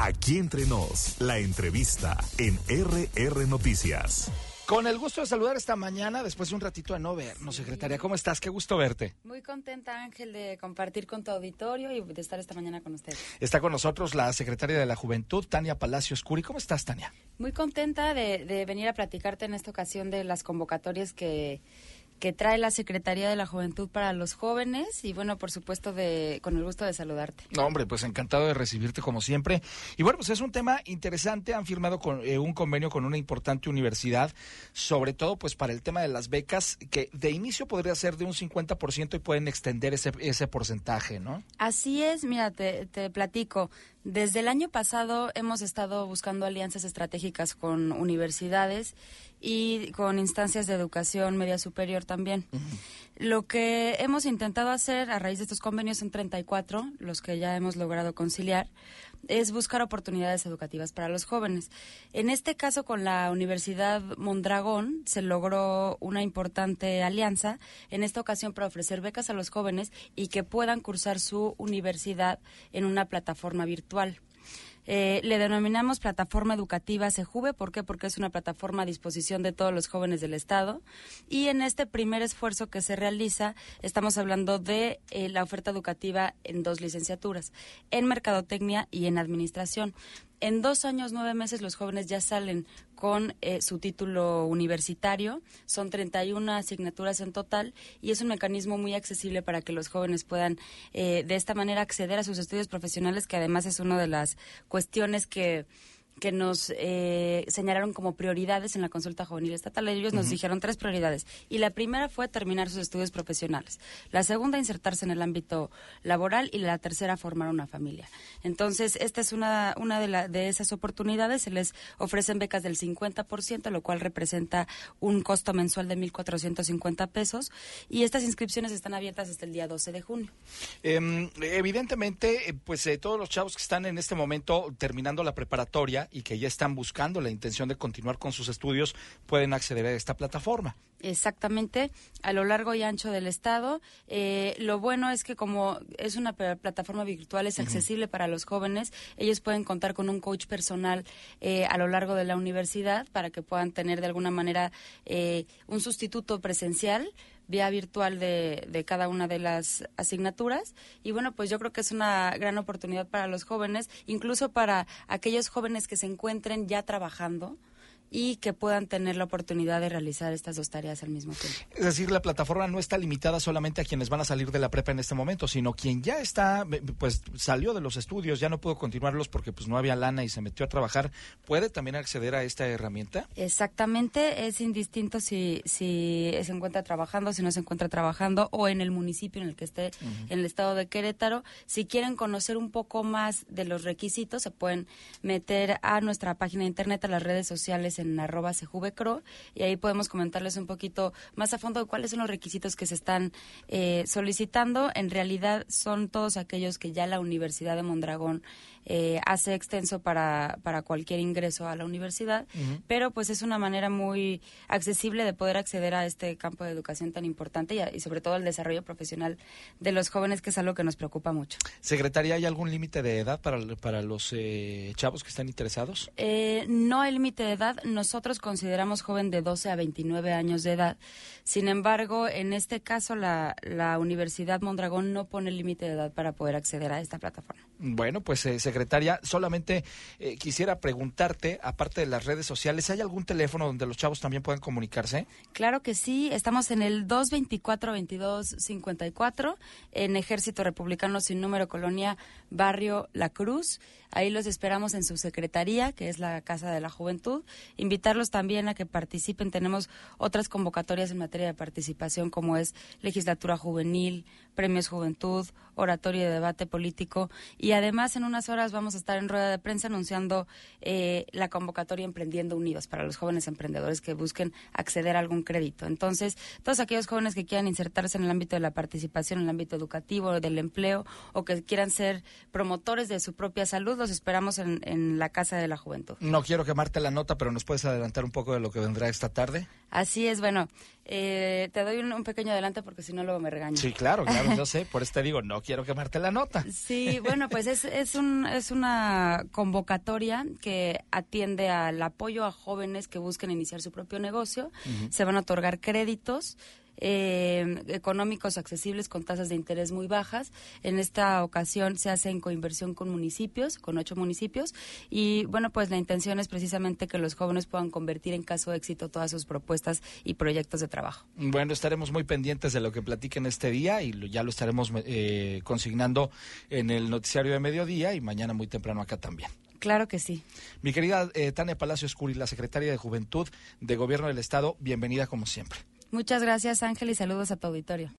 Aquí entre nos, la entrevista en RR Noticias. Con el gusto de saludar esta mañana, después de un ratito de no vernos, secretaria. ¿Cómo estás? Qué gusto verte. Muy contenta, Ángel, de compartir con tu auditorio y de estar esta mañana con usted. Está con nosotros la secretaria de la Juventud, Tania Palacios Curi. ¿Cómo estás, Tania? Muy contenta de venir a platicarte en esta ocasión de las convocatorias que trae la Secretaría de la Juventud para los jóvenes y bueno, por supuesto, con el gusto de saludarte. No, hombre, pues encantado de recibirte como siempre. Y bueno, pues es un tema interesante. Han firmado un convenio con una importante universidad, sobre todo pues para el tema de las becas, que de inicio podría ser de un 50% y pueden extender ese porcentaje, ¿no? Así es, mira, te platico. Desde el año pasado hemos estado buscando alianzas estratégicas con universidades y con instancias de educación media superior también. Uh-huh. Lo que hemos intentado hacer a raíz de estos convenios, son 34, los que ya hemos logrado conciliar, es buscar oportunidades educativas para los jóvenes. En este caso, con la Universidad Mondragón, se logró una importante alianza, en esta ocasión para ofrecer becas a los jóvenes y que puedan cursar su universidad en una plataforma virtual. Le denominamos plataforma educativa CEJUVE. ¿Por qué? Porque es una plataforma a disposición de todos los jóvenes del Estado. Y en este primer esfuerzo que se realiza, estamos hablando de la oferta educativa en 2 licenciaturas, en Mercadotecnia y en Administración. En 2 años, 9 meses, los jóvenes ya salen con su título universitario. Son 31 asignaturas en total y es un mecanismo muy accesible para que los jóvenes puedan de esta manera acceder a sus estudios profesionales, que además es una de las cuestiones que nos señalaron como prioridades en la consulta juvenil estatal. Ellos nos dijeron 3 prioridades, y la primera fue terminar sus estudios profesionales, la segunda insertarse en el ámbito laboral y la tercera formar una familia. Entonces, esta es una de esas oportunidades. Se les ofrecen becas del 50%, lo cual representa un costo mensual de 1,450 pesos, y estas inscripciones están abiertas hasta el día 12 de junio. Evidentemente, pues todos los chavos que están en este momento terminando la preparatoria y que ya están buscando la intención de continuar con sus estudios, pueden acceder a esta plataforma. Exactamente, a lo largo y ancho del estado. Lo bueno es que como es una plataforma virtual, es accesible para los jóvenes. Ellos pueden contar con un coach personal a lo largo de la universidad para que puedan tener de alguna manera un sustituto presencial vía virtual de cada una de las asignaturas. Y bueno, pues yo creo que es una gran oportunidad para los jóvenes, incluso para aquellos jóvenes que se encuentren ya trabajando y que puedan tener la oportunidad de realizar estas 2 tareas al mismo tiempo. Es decir, la plataforma no está limitada solamente a quienes van a salir de la prepa en este momento, sino quien ya está, pues salió de los estudios, ya no pudo continuarlos porque pues no había lana y se metió a trabajar, ¿puede también acceder a esta herramienta? Exactamente, es indistinto si se encuentra trabajando, si no se encuentra trabajando, o en el municipio en el que esté, en el estado de Querétaro. Si quieren conocer un poco más de los requisitos, se pueden meter a nuestra página de internet, a las redes sociales en @CEJUVECRO, y ahí podemos comentarles un poquito más a fondo de cuáles son los requisitos que se están solicitando. En realidad son todos aquellos que ya la Universidad de Mondragón hace extenso para cualquier ingreso a la universidad, pero pues es una manera muy accesible de poder acceder a este campo de educación tan importante y sobre todo el desarrollo profesional de los jóvenes, que es algo que nos preocupa mucho. Secretaria, ¿hay algún límite de edad para los chavos que están interesados? No hay límite de edad. Nosotros consideramos joven de 12 a 29 años de edad. Sin embargo, en este caso, la Universidad Mondragón no pone límite de edad para poder acceder a esta plataforma. Bueno, pues secretaria, solamente quisiera preguntarte, aparte de las redes sociales, ¿hay algún teléfono donde los chavos también puedan comunicarse? Claro que sí, estamos en el 224-2254, en Ejército Republicano Sin Número, Colonia Barrio La Cruz. Ahí los esperamos en su secretaría, que es la Casa de la Juventud. Invitarlos también a que participen. Tenemos otras convocatorias en materia de participación, como es legislatura juvenil, premios juventud, oratorio y debate político. Y además, en unas horas vamos a estar en rueda de prensa anunciando la convocatoria Emprendiendo Unidos para los jóvenes emprendedores que busquen acceder a algún crédito. Entonces, todos aquellos jóvenes que quieran insertarse en el ámbito de la participación, en el ámbito educativo, del empleo, o que quieran ser promotores de su propia salud, los esperamos en la Casa de la Juventud. No quiero quemarte la nota, pero nos ¿nos puedes adelantar un poco de lo que vendrá esta tarde? Así es, bueno, te doy un pequeño adelanto porque si no luego me regaño. Sí, claro, yo sé, por eso te digo, no quiero quemarte la nota. Sí, bueno, pues es una convocatoria que atiende al apoyo a jóvenes que busquen iniciar su propio negocio. Se van a otorgar créditos económicos accesibles con tasas de interés muy bajas. En esta ocasión se hace en coinversión con municipios, con 8 municipios, y bueno, pues la intención es precisamente que los jóvenes puedan convertir en caso de éxito todas sus propuestas y proyectos de trabajo. Bueno, estaremos muy pendientes de lo que platiquen este día y ya lo estaremos consignando en el noticiario de mediodía y mañana muy temprano acá también. Claro que sí. Mi querida Tania Palacios Curi, la secretaria de Juventud de Gobierno del Estado, bienvenida como siempre. Muchas gracias, Ángel, y saludos a tu auditorio.